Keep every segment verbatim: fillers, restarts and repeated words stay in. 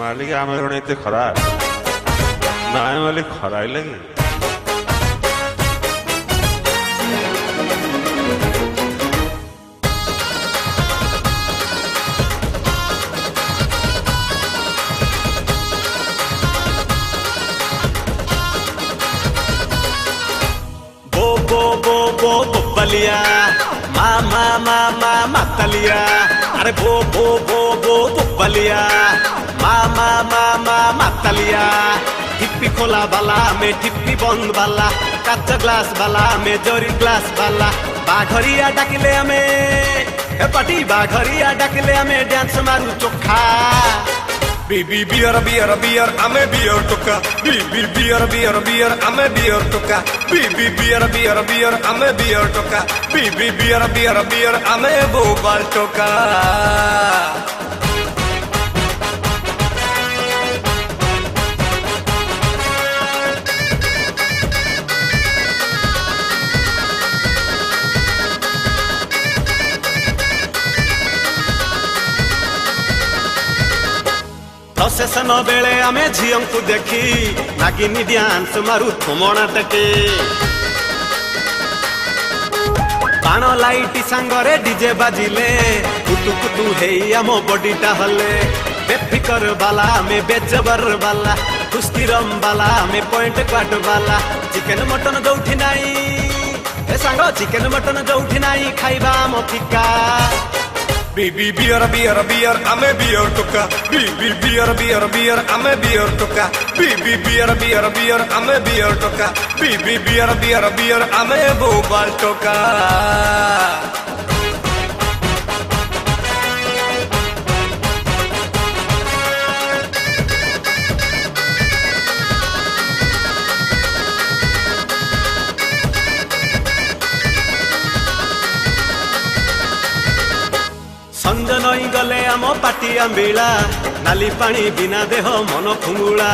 ମାଲିକ ଆମେ କଣ ଏତେ ଖରାପ? ନାଇଁ ମାଲିକ ଖରାଇଲେ କି? बो बो बो बो बलिया मा मा मा मा मतलिया अरे बो बो बो बो बलिया मा मा मा मा मतलिया टिप्पी खोला वाला में टिप्पी बंद वाला कच्चा ग्लास वाला में जोरी ग्लास वाला बाघरिया डाकिले हमें ए पटी बाघरिया डाकिले हमें डांस मारू चोखा Bibi biar biar biar ame biar toka Bibi biar biar biar ame biar toka Bibi biar biar biar ame biar toka Bibi biar biar biar ame bobal toka procession बेले आमे झील को देखी नागिनी डांस मारू थुमणा टेके बाण लाइट सांगरे डीजे बाजिले कुतु कुतु हेई आम बॉडीटा हले बेफिकर वाला में बेजबर वाला कुस्तीरम वाला में पॉइंट क्वाट वाला चिकन मटन जोठी नाई ए सांग चिकन मटन जोठी नाई खाइबा आम फिका Bibi biar biar biar ame biar toka Bibi biar biar biar ame biar toka Bibi biar biar biar ame biar toka Bibi biar biar biar ame bobal toka संज नई गले आम पाटी आंबिला नाली पानी बिना देह मन खुंगुला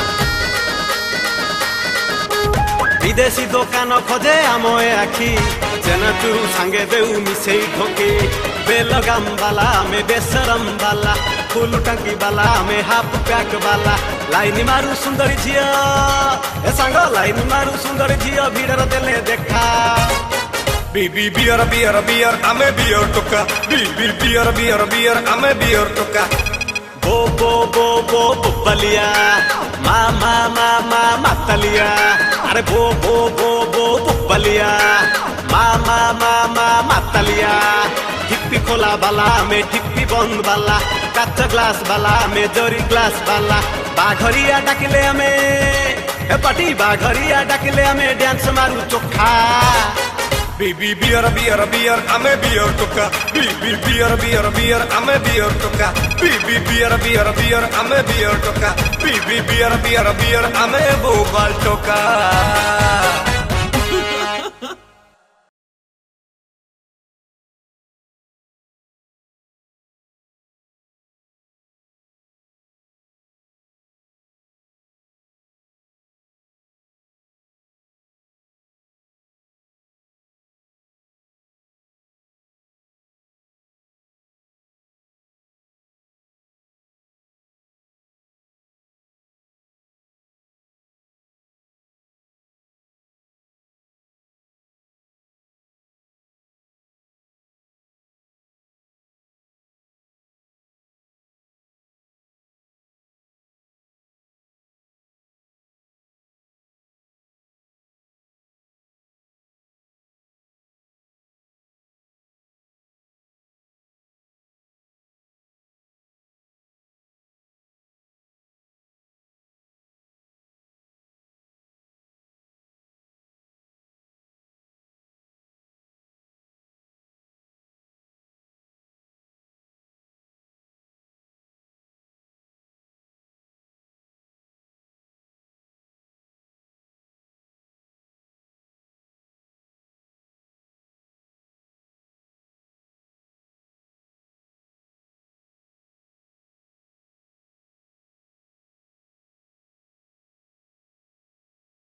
विदेशी दुकान खोजे आम ए आखी जेना तू सांगे देऊ मिसे ठोकी बेलगाम वाला में बेसरम वाला फुल टंकी वाला में हाफ पैक वाला लाइन मारू सुंदरी झिया ए सांग लाइन मारू सुंदरी झिया भीड़ देले देखा Bibi biar biar biar ame biar toka Bibi biar biar biar ame biar toka Bo bo bo bo baliya ma ma ma ma mataliya अरे bo bo bo bo baliya ma ma ma ma mataliya टिप्पी खोला वाला में टिप्पी बंद वाला कच्चा glass वाला में जोरी ग्लास वाला बाघरिया डाकिले हमें ए पटी बाघरिया डाकिले हमें डांस मारू चोखा Bibi biar biar biar ame biar toka Bibi biar biar biar ame biar toka Bibi biar biar biar ame biar toka Bibi biar biar biar ame bobal toka